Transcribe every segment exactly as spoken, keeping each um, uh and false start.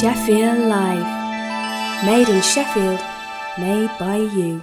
Sheffield Live. Made in Sheffield, made by you.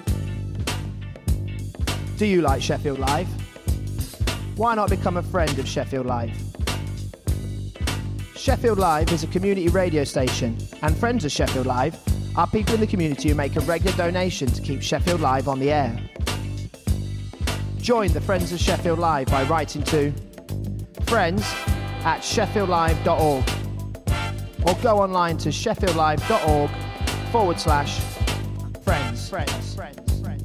Do you like Sheffield Live? Why not become a friend of Sheffield Live? Sheffield Live is a community radio station, and friends of Sheffield Live are people in the community who make a regular donation to keep Sheffield Live on the air. Join the Friends of Sheffield Live by writing to friends at sheffield live dot org or go online to sheffieldlive.org forward slash friends. Friends. Friends. Friends.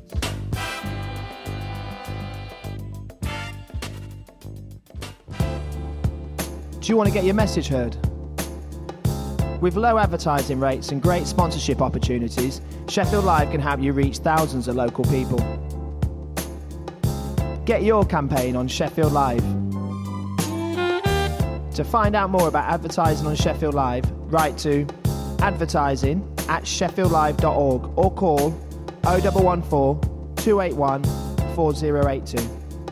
Do you want to get your message heard? With low advertising rates and great sponsorship opportunities, Sheffield Live can help you reach thousands of local people. Get your campaign on Sheffield Live. To find out more about advertising on Sheffield Live, write to advertising at sheffield live dot org or call oh one one four, two eight one, four oh eight two.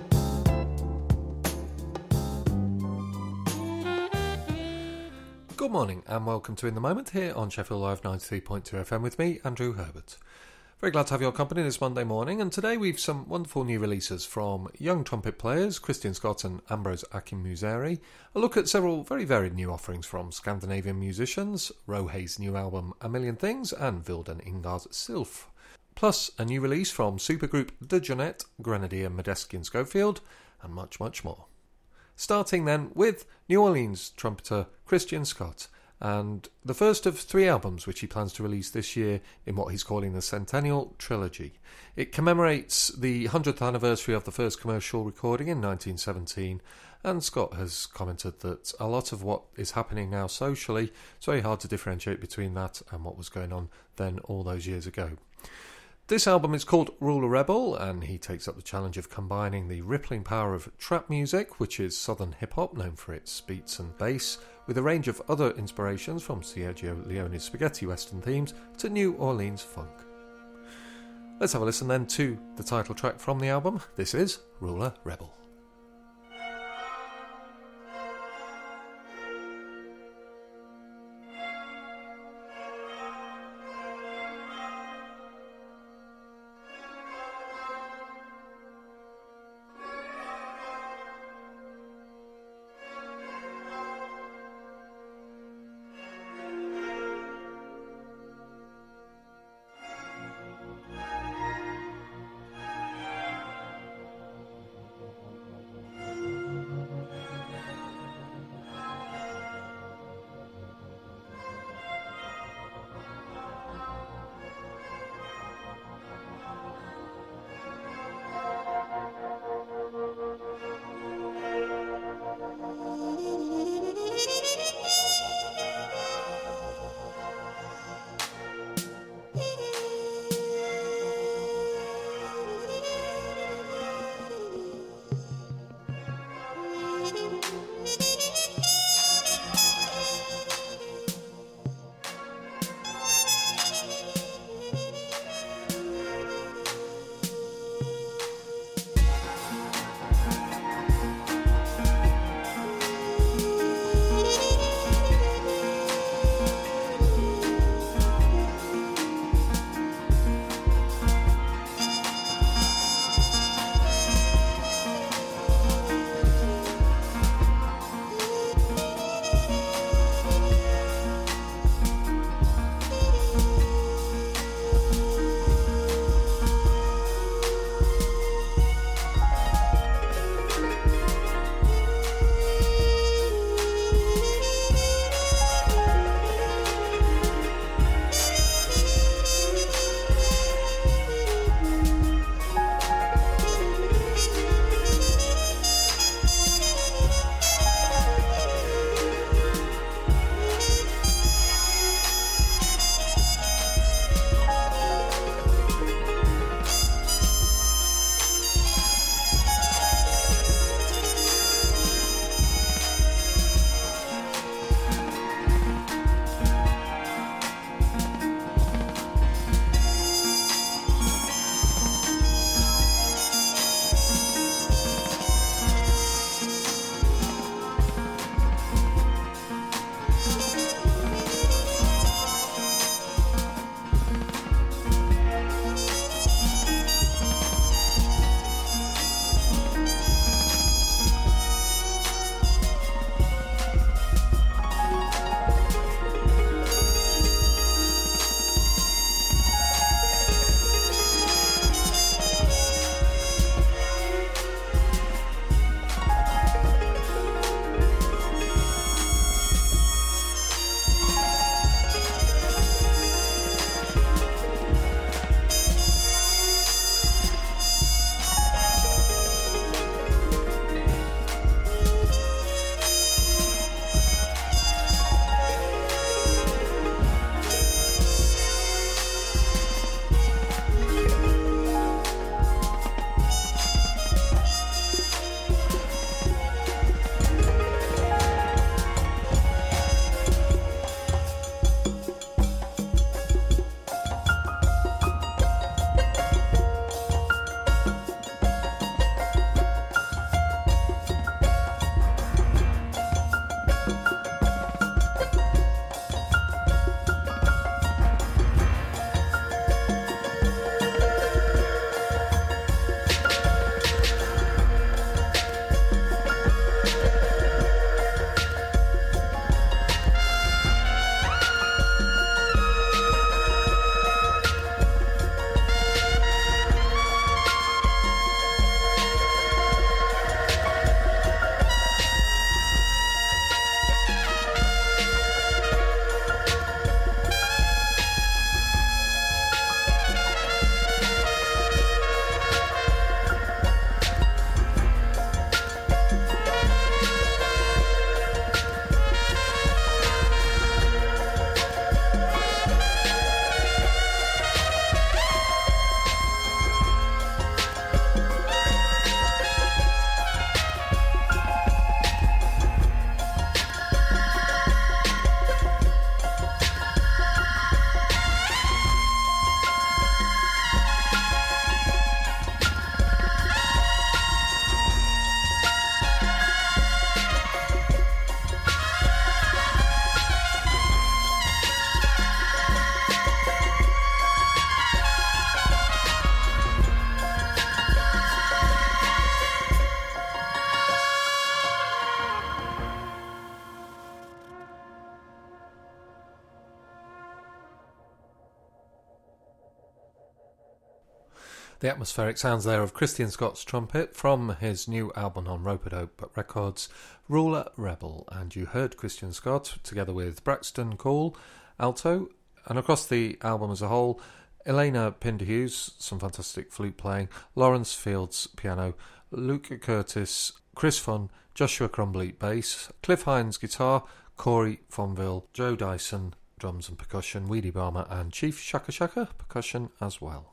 Good morning and welcome to In the Moment here on Sheffield Live ninety-three point two F M with me, Andrew Herbert. Very glad to have your company this Monday morning, and today we've some wonderful new releases from young trumpet players Christian Scott and Ambrose Akinmusere, a look at several very varied new offerings from Scandinavian musicians, Rohay's new album A Million Things and Vilden Ingars Sylf, plus a new release from supergroup De Jonette, Grenadier, Medeski and Schofield, and much, much more. Starting then with New Orleans trumpeter Christian Scott, and the first of three albums which he plans to release this year in what he's calling the Centennial Trilogy. It commemorates the one hundredth anniversary of the first commercial recording in nineteen seventeen, and Scott has commented that a lot of what is happening now socially, it's very hard to differentiate between that and what was going on then all those years ago. This album is called Ruler Rebel, and he takes up the challenge of combining the rippling power of trap music, which is southern hip-hop known for its beats and bass, with a range of other inspirations from Sergio Leone's spaghetti western themes to New Orleans funk. Let's have a listen then to the title track from the album. This is Ruler Rebel. The atmospheric sounds there of Christian Scott's trumpet from his new album on Rope-a-Dope Records, Ruler Rebel. And you heard Christian Scott together with Braxton Cole, alto, and across the album as a whole, Elena Pinderhughes, some fantastic flute playing, Lawrence Fields, piano, Luke Curtis, Chris Fun, Joshua Crumbly, bass, Cliff Hines, guitar, Corey Fonville, Joe Dyson, drums and percussion, Weedy Barmer and Chief Shaka Shaka, percussion as well.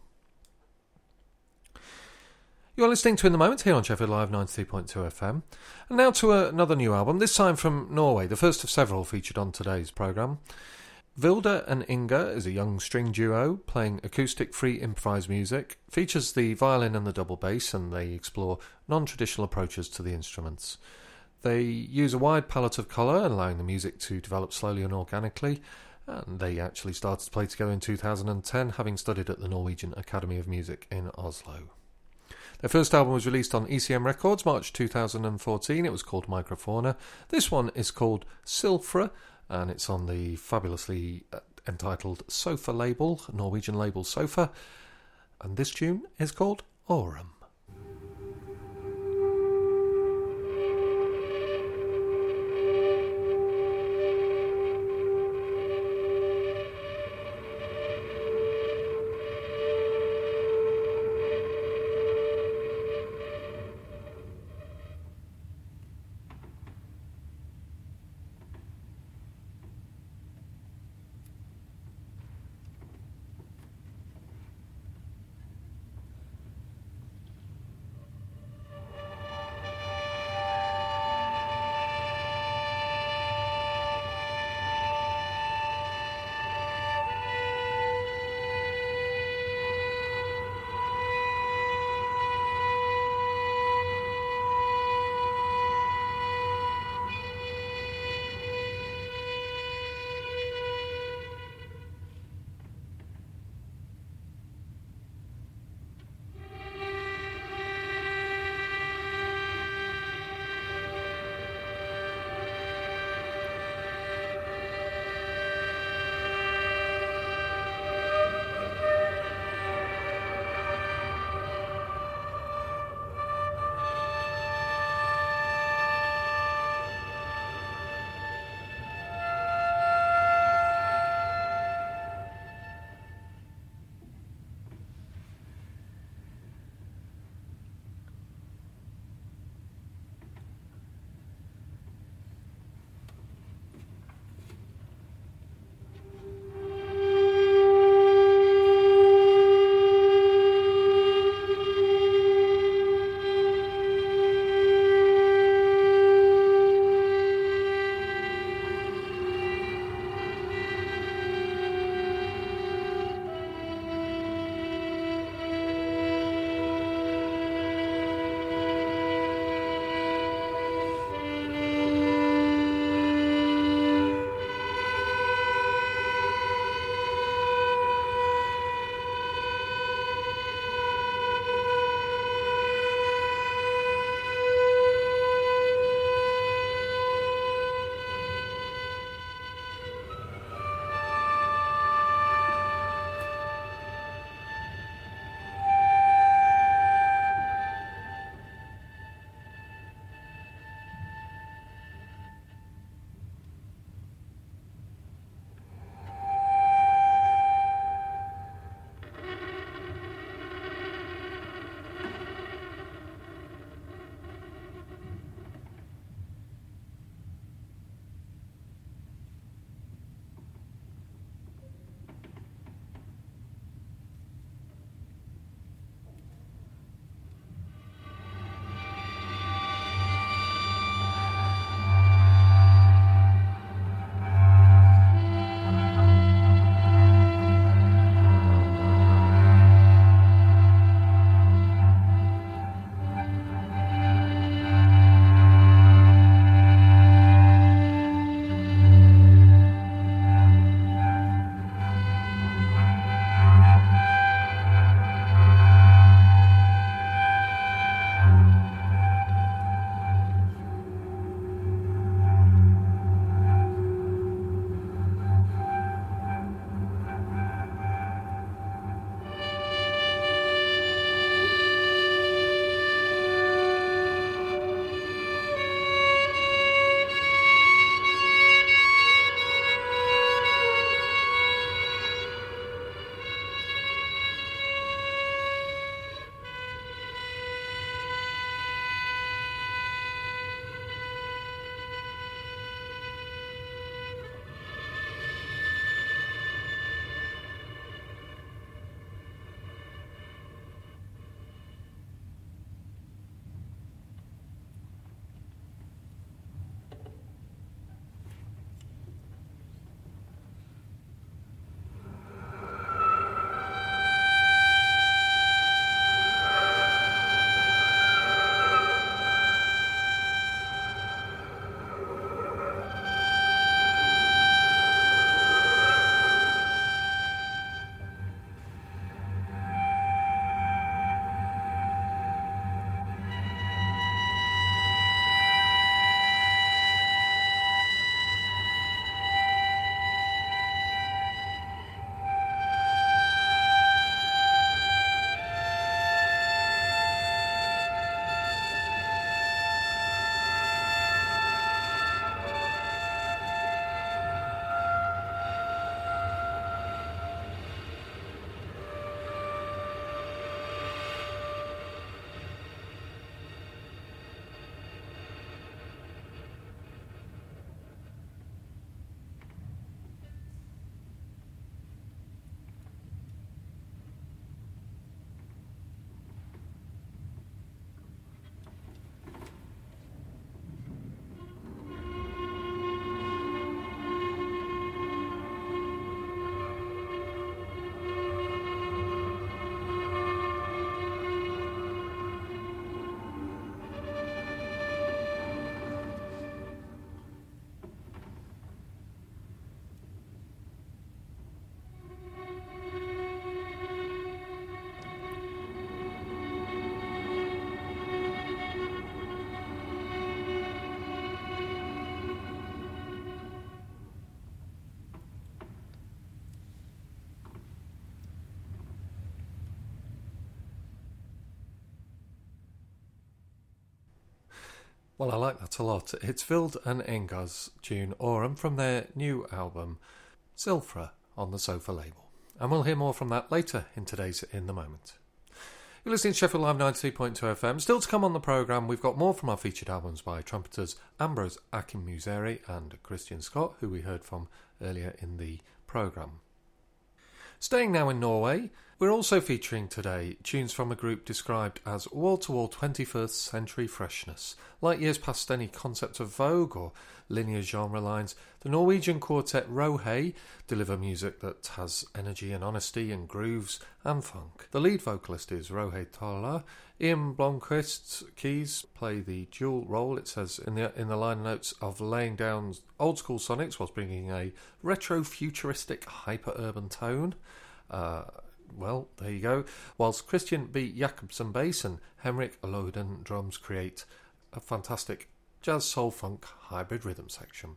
You're listening to In the Moment here on Sheffield Live ninety-three point two F M. And now to another new album, this time from Norway, the first of several featured on today's programme. Vilde and Inga is a young string duo playing acoustic free improvised music, features the violin and the double bass, and they explore non-traditional approaches to the instruments. They use a wide palette of colour, allowing the music to develop slowly and organically, and they actually started to play together in two thousand ten, having studied at the Norwegian Academy of Music in Oslo. Their first album was released on E C M Records, March two thousand fourteen. It was called Microfauna. This one is called Silfra, and it's on the fabulously entitled Sofa label, Norwegian label Sofa. And this tune is called Aurum. Well, I like that a lot. It's Vild and Engar's tune Aurum from their new album Zilfra on the Sofa label. And we'll hear more from that later in today's In the Moment. You're listening to Sheffield Live ninety-three point two F M. Still to come on the programme, we've got more from our featured albums by trumpeters Ambrose Akinmusere and Christian Scott, who we heard from earlier in the programme. Staying now in Norway, we're also featuring today tunes from a group described as wall-to-wall twenty-first century freshness. Like years past any concept of Vogue or linear genre lines, the Norwegian quartet Rohei deliver music that has energy and honesty and grooves and funk. The lead vocalist is Rohei Tola. Ian Blomqvist's keys play the dual role, it says in the in the liner notes, of laying down old-school sonics whilst bringing a retro-futuristic hyper-urban tone. Uh, well, there you go. Whilst Christian B. Jakobsen bass and Henrik Loden drums create a fantastic jazz soul funk hybrid rhythm section.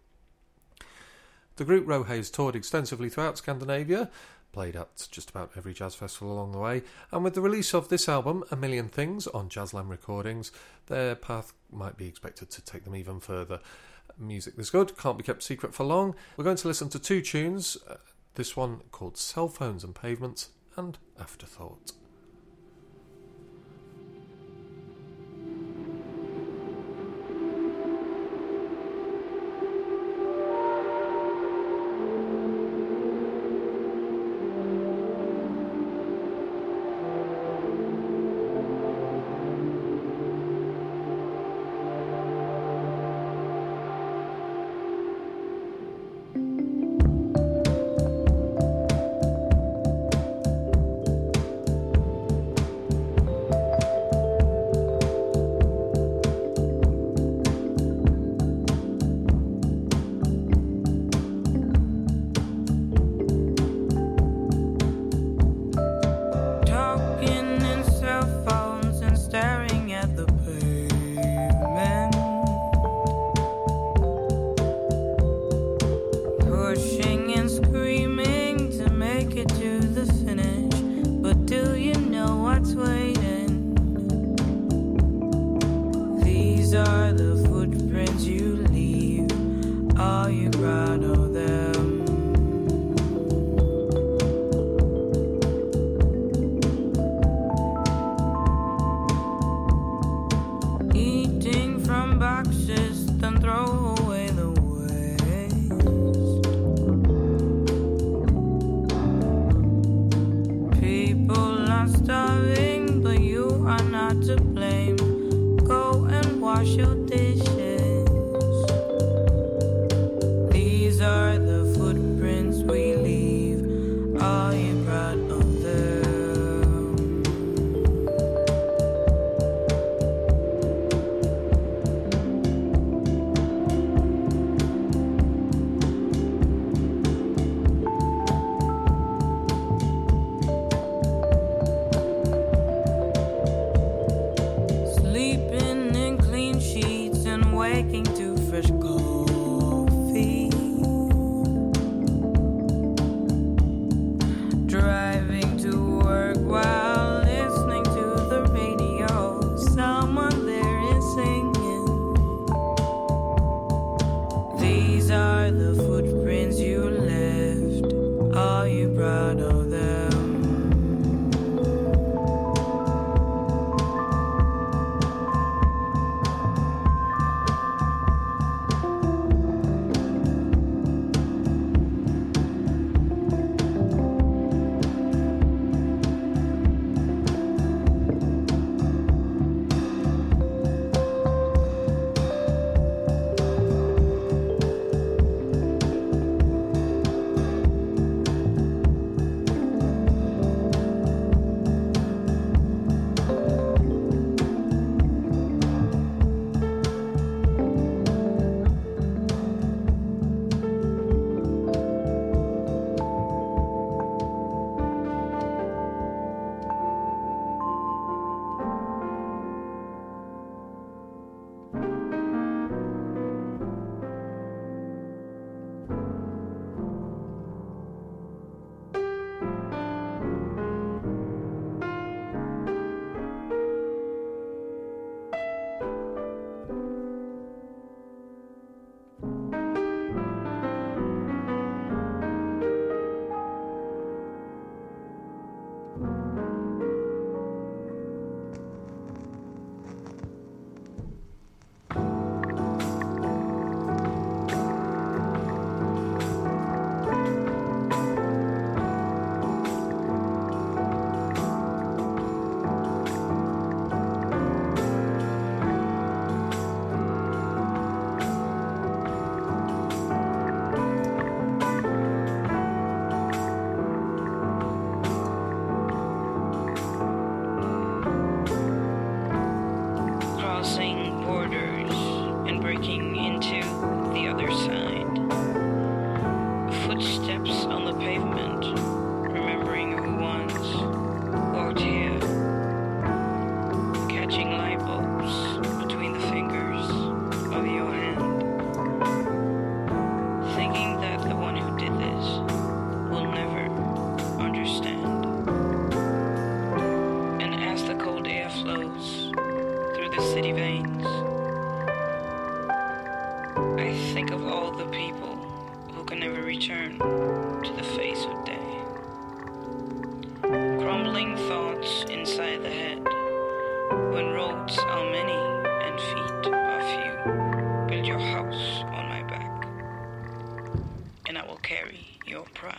The group Rohei has toured extensively throughout Scandinavia, played at just about every jazz festival along the way, and with the release of this album, A Million Things, on Jazzland Recordings, their path might be expected to take them even further. Music this good can't be kept secret for long. We're going to listen to two tunes, uh, this one called Cell Phones and Pavements and Afterthought. Boxes, then throw away the waste. footsteps on the pavement, remembering who once walked here, catching light bulbs between the fingers of your hand, thinking that the one who did this will never understand. And as the cold air flows through the city veins, I think of all the people who can never return to the face of day. Crumbling thoughts inside the head, when roads are many and feet are few. Build your house on my back, and I will carry your pride.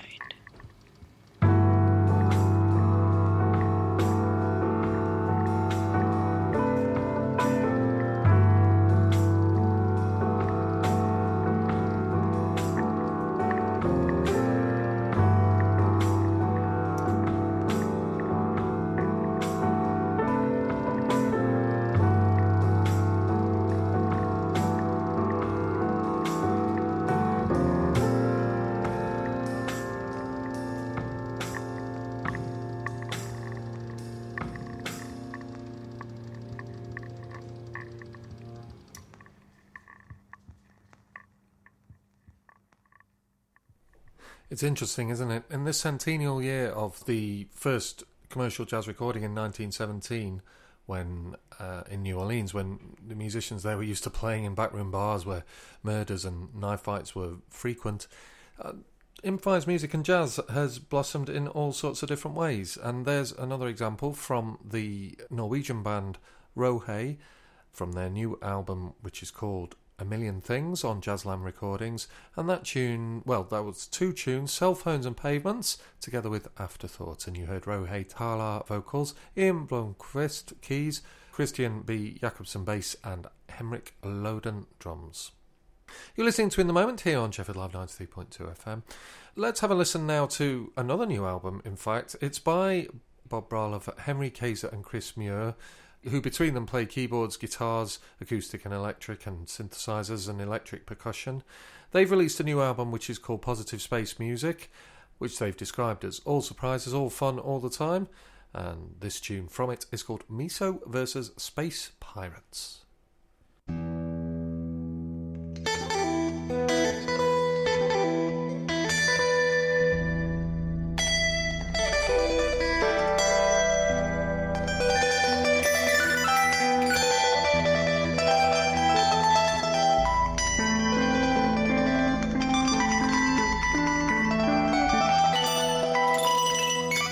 It's interesting, isn't it? In this centennial year of the first commercial jazz recording in nineteen seventeen, when uh, in New Orleans, when the musicians there were used to playing in backroom bars where murders and knife fights were frequent, uh, improvised music and jazz has blossomed in all sorts of different ways. And there's another example from the Norwegian band Rohay, from their new album, which is called A Million Things on Jazzland Recordings, and that tune, well, that was two tunes, Cell Phones and Pavements, together with Afterthoughts, and you heard Rohay Talar vocals, Ian Blomqvist keys, Christian B. Jacobson bass, and Henrik Loden drums. You're listening to In the Moment here on Sheffield Live ninety-three point two F M. Let's have a listen now to another new album, in fact. It's by Bob Braloff, Henry Kaiser and Chris Muir, who between them play keyboards, guitars, acoustic and electric, and synthesizers and electric percussion. They've released a new album which is called Positive Space Music, which they've described as all surprises, all fun, all the time. And this tune from it is called Miso versus Space Pirates.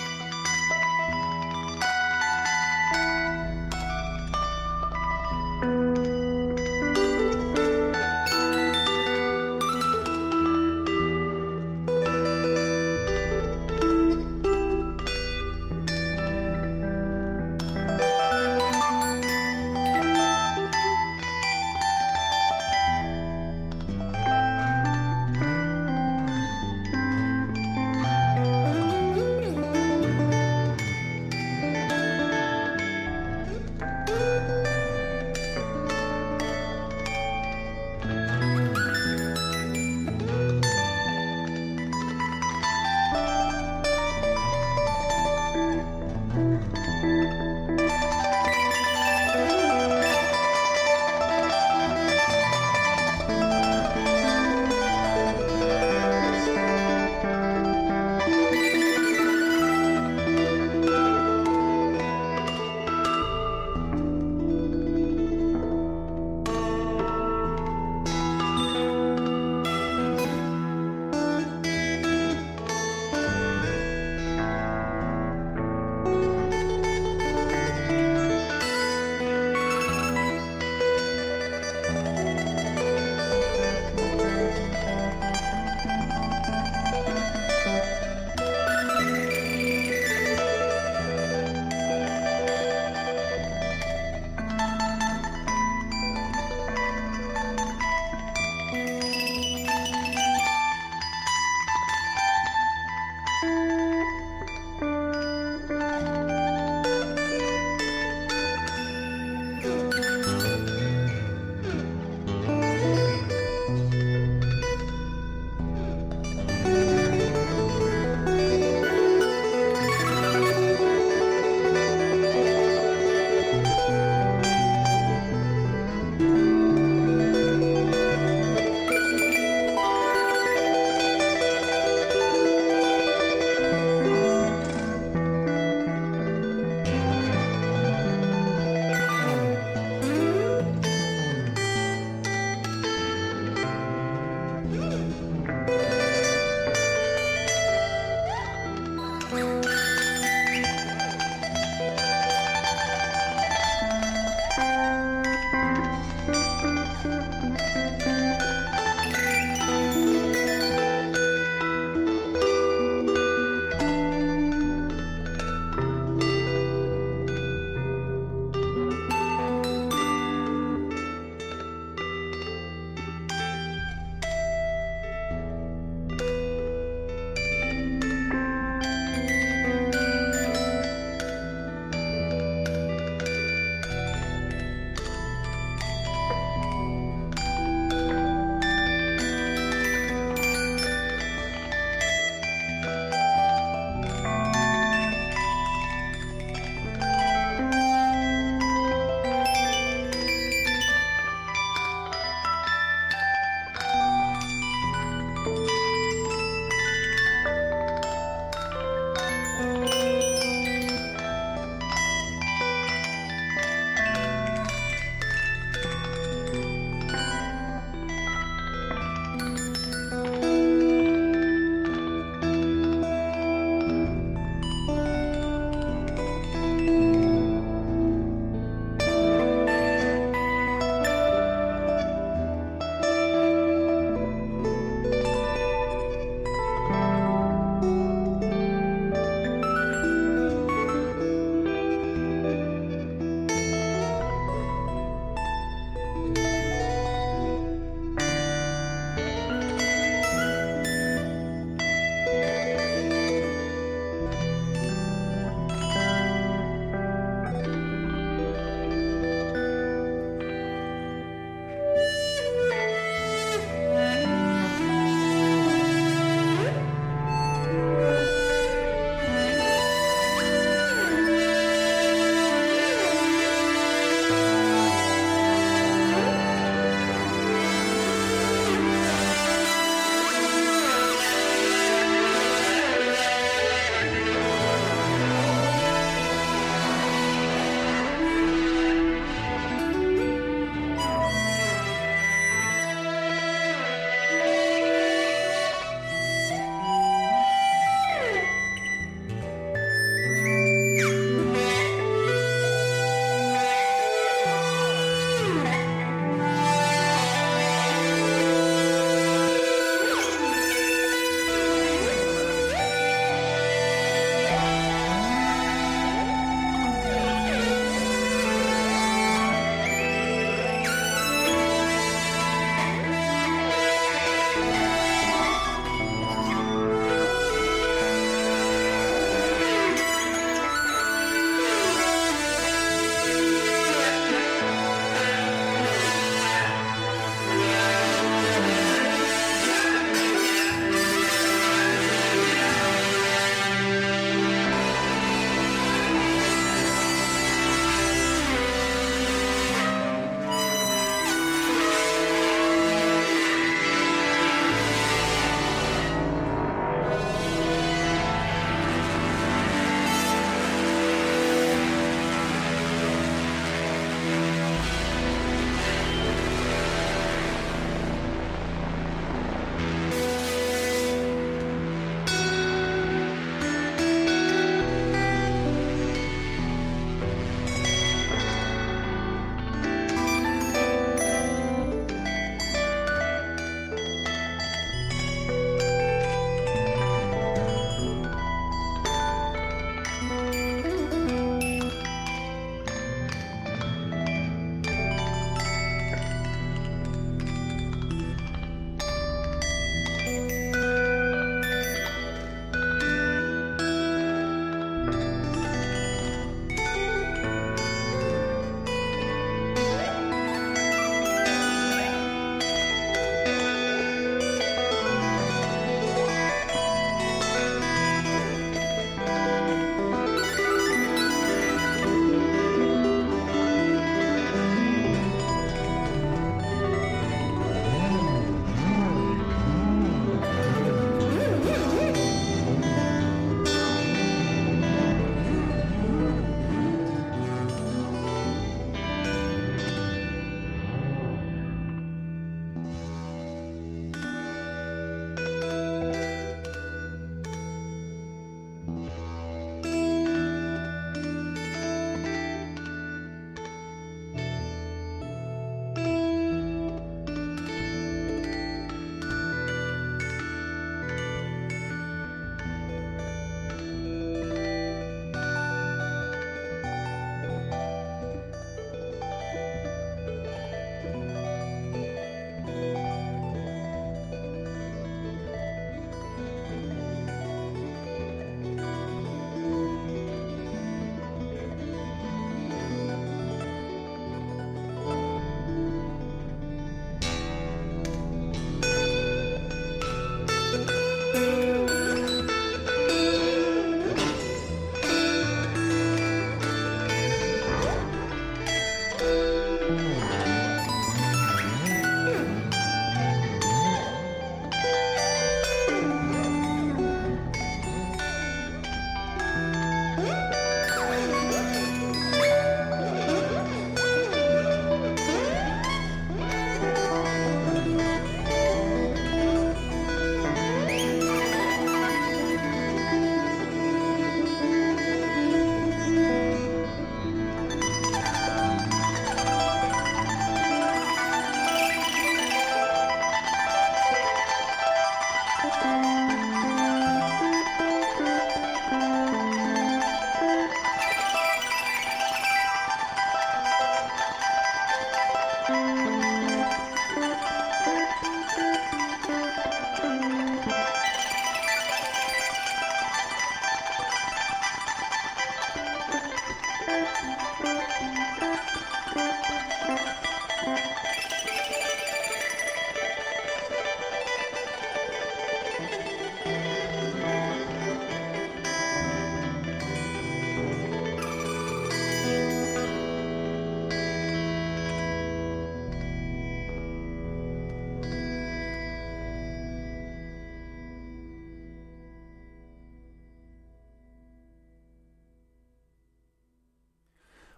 Thank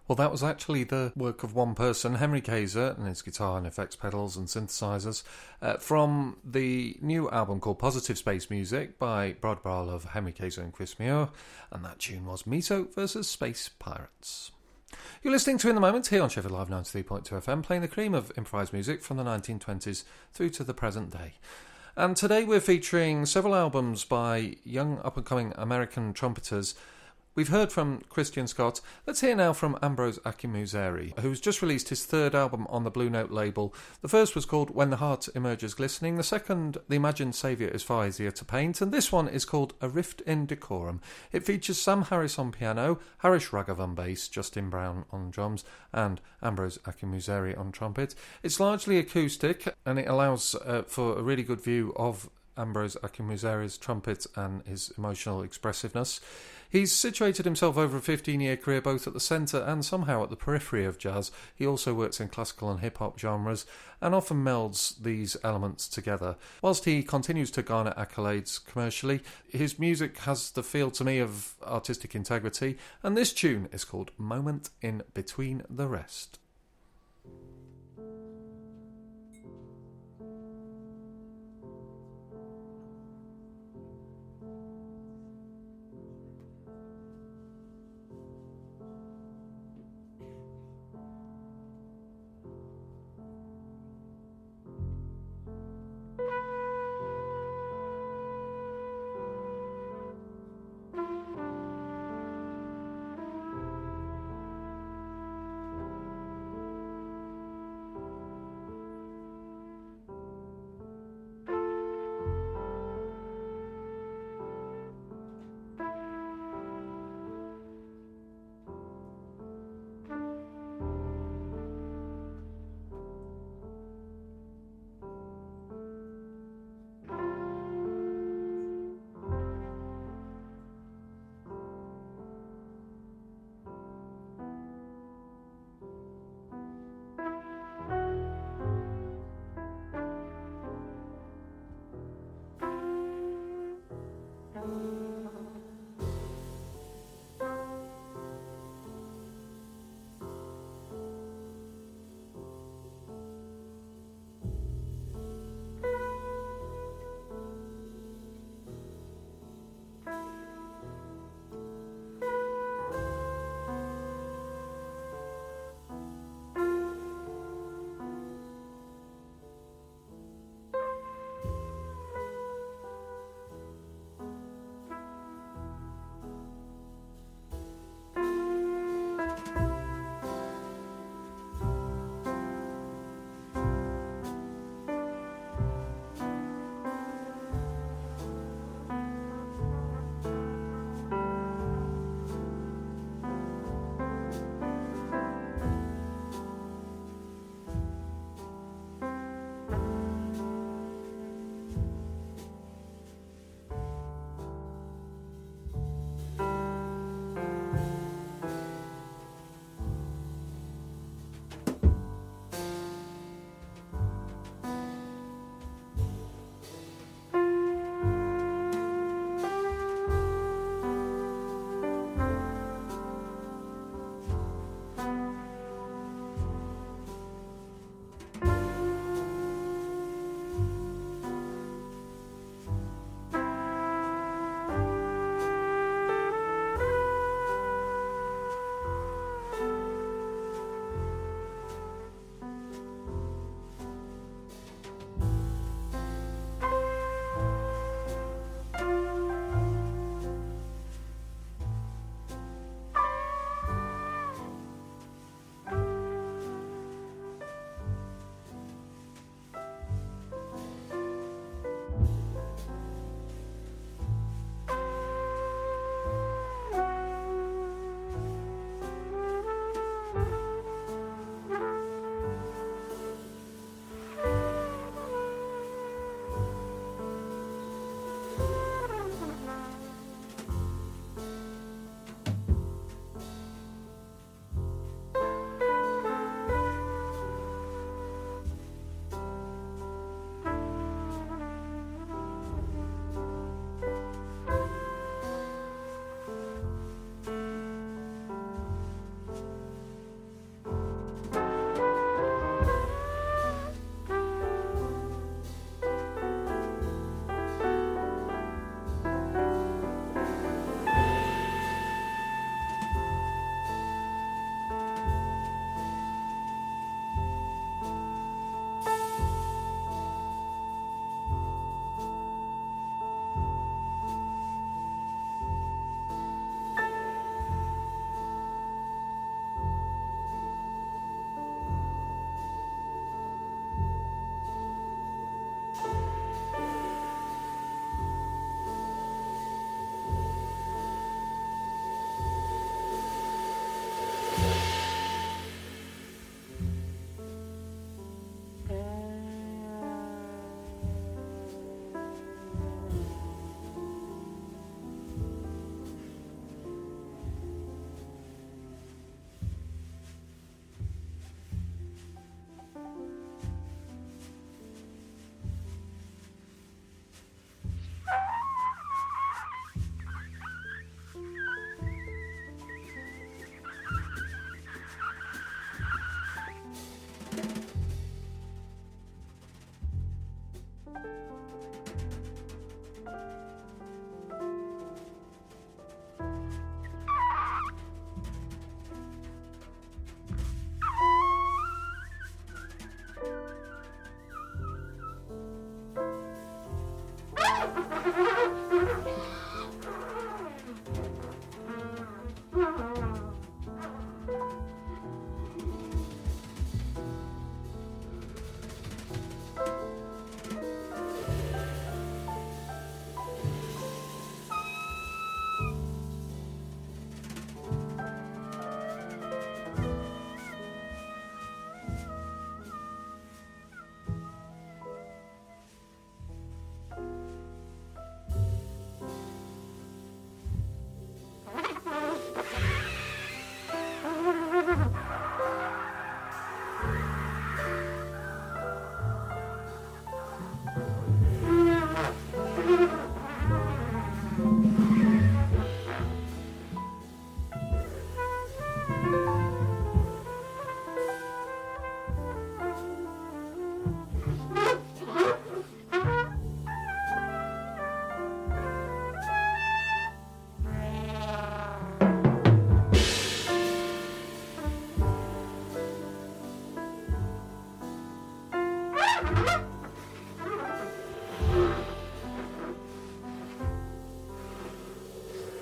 Well, that was actually the work of one person, Henry Kaiser, and his guitar and effects pedals and synthesizers, uh, from the new album called Positive Space Music by Brod Barlow, Henry Kaiser and Chris Muir, and that tune was Miso versus Space Pirates. You're listening to In the Moment here on Sheffield Live ninety-three point two F M, playing the cream of improvised music from the nineteen twenties through to the present day. And today we're featuring several albums by young up-and-coming American trumpeters. We've heard from Christian Scott. Let's hear now from Ambrose Akinmusere, who's just released his third album on the Blue Note label. The first was called When the Heart Emerges Glistening. The second, The Imagined Saviour is Far Easier to Paint. And this one is called A Rift in Decorum. It features Sam Harris on piano, Harish Raghav on bass, Justin Brown on drums, and Ambrose Akinmusere on trumpet. It's largely acoustic, and it allows uh, for a really good view of Ambrose Akinmusere's trumpet and his emotional expressiveness. He's situated himself over a fifteen-year career both at the centre and somehow at the periphery of jazz. He also works in classical and hip-hop genres and often melds these elements together. Whilst he continues to garner accolades commercially, his music has the feel to me of artistic integrity, and this tune is called Moment in Between the Rest.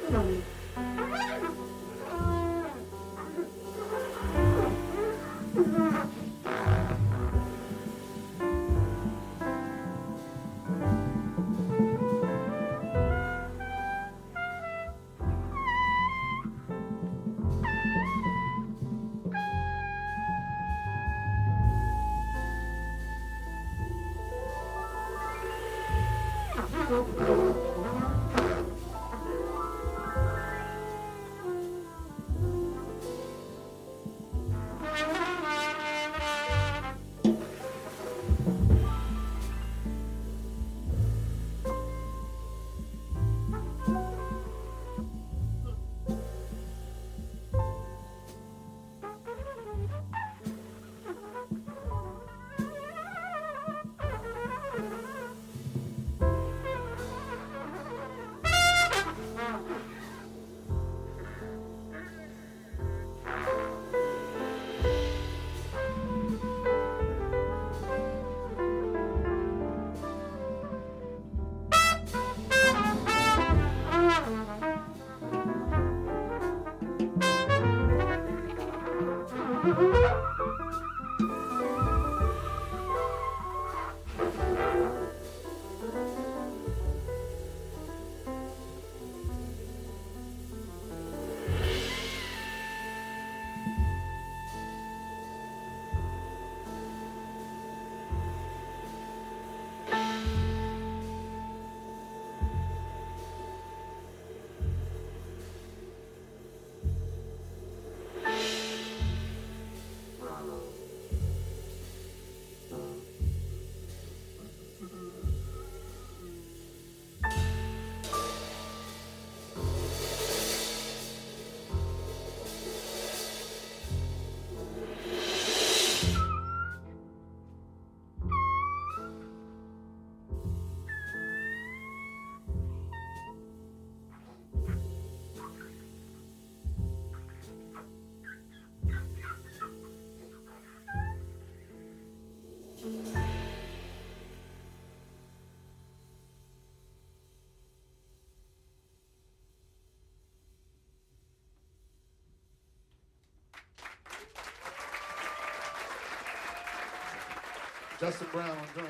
Justin Brown on drums.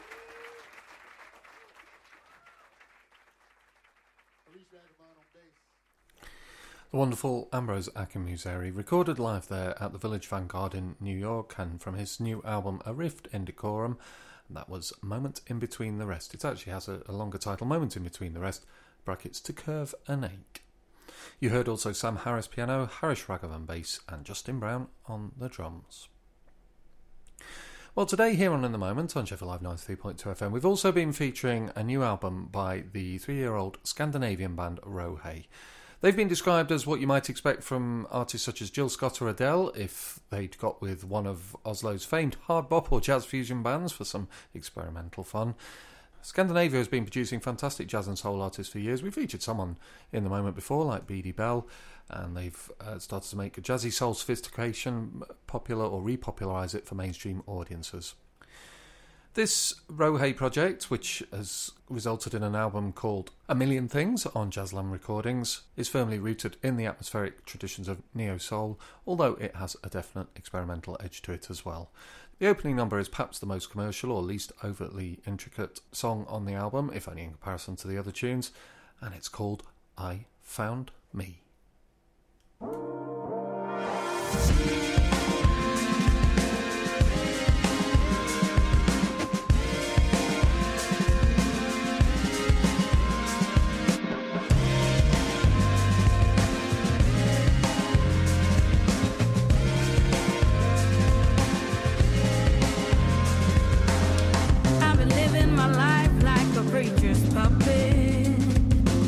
Alicia Agabon on bass. The wonderful Ambrose Akinmusere recorded live there at the Village Vanguard in New York, and from his new album A Rift in Decorum, and that was Moment in Between the Rest. It actually has a, a longer title, Moment in Between the Rest, brackets To Curve an Ache. You heard also Sam Harris piano, Harish Raghavan bass, and Justin Brown on the drums. Well, today here on In the Moment on Sheffield Live ninety-three point two F M, we've also been featuring a new album by the three-year-old Scandinavian band Rohay. They've been described as what you might expect from artists such as Jill Scott or Adele if they'd got with one of Oslo's famed hard bop or jazz fusion bands for some experimental fun. Scandinavia has been producing fantastic jazz and soul artists for years. We've featured someone In the Moment before, like Beatty Bell, and they've uh, started to make a jazzy soul sophistication popular or repopularise it for mainstream audiences. This Rohay project, which has resulted in an album called A Million Things on Jazzland Recordings, is firmly rooted in the atmospheric traditions of neo-soul, although it has a definite experimental edge to it as well. The opening number is perhaps the most commercial or least overtly intricate song on the album, if only in comparison to the other tunes, and it's called I Found Me.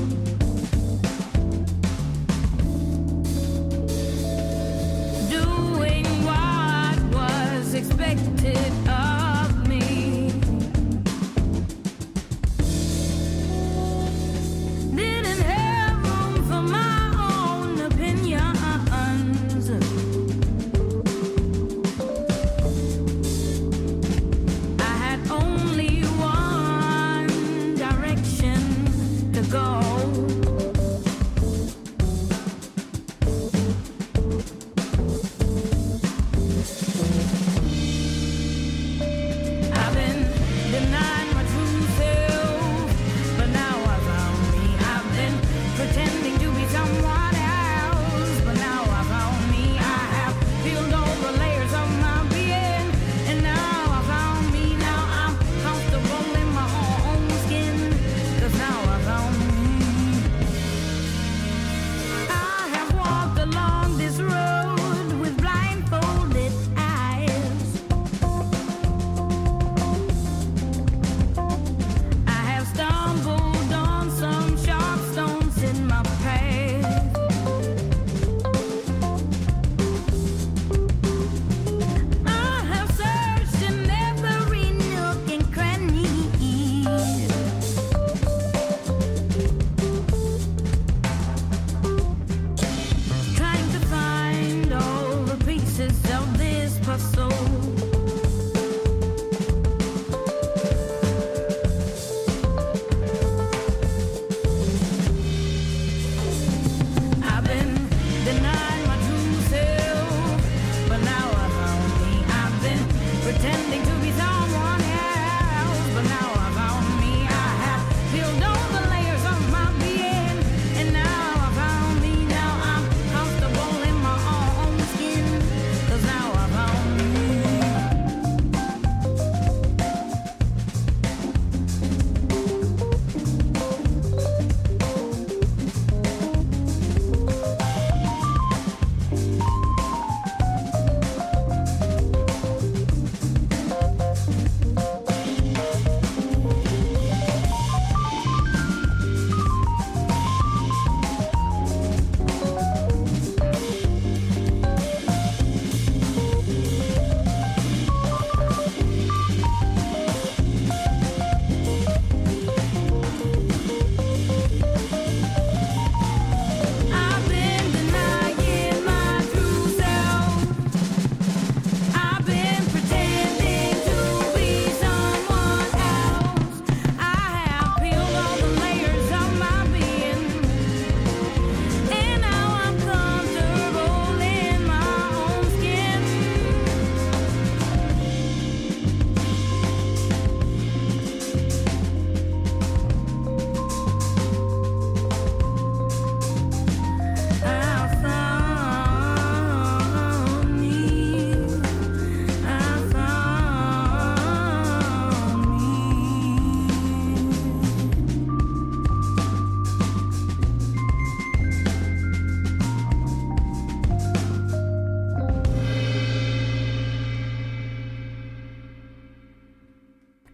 Do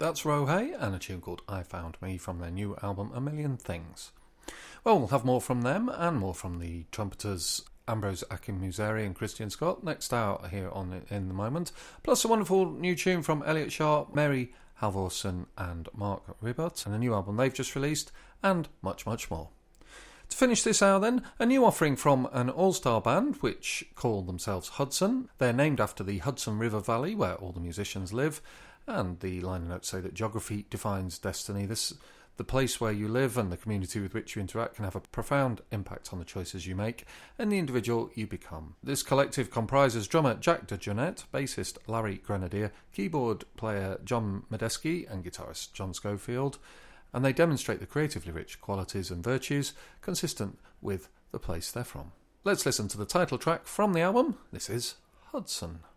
that's Rohe and a tune called I Found Me from their new album A Million Things. Well, we'll have more from them and more from the trumpeters Ambrose Akinmusere and Christian Scott next out here on In the Moment, plus a wonderful new tune from Elliot Sharp, Mary Halvorsen and Mark Ribot, and a new album they've just released, and much, much more. To finish this hour then, a new offering from an all-star band which call themselves Hudson. They're named after the Hudson River Valley where all the musicians live, and the liner notes say that geography defines destiny. This The place where you live and the community with which you interact can have a profound impact on the choices you make and the individual you become. This collective comprises drummer Jack DeJohnette, bassist Larry Grenadier, keyboard player John Medeski and guitarist John Schofield, and they demonstrate the creatively rich qualities and virtues consistent with the place they're from. Let's listen to the title track from the album. This is Hudson.